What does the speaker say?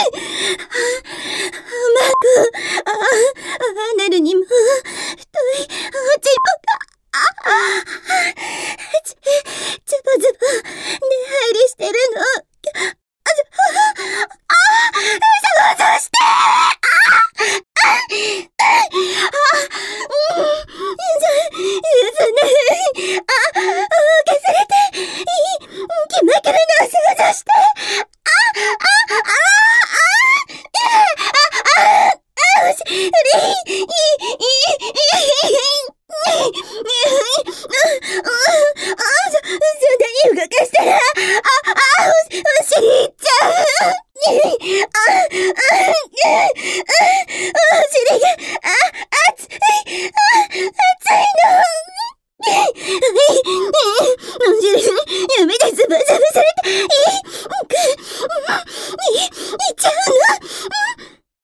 アナルにも、太い、落ちズボズボ、出入りしてるの。想像して消されて、決まってるのを想像して。動かしたら、お尻いっちゃう。お尻が、熱いの。お尻、指でズブズブされて、いっちゃうの。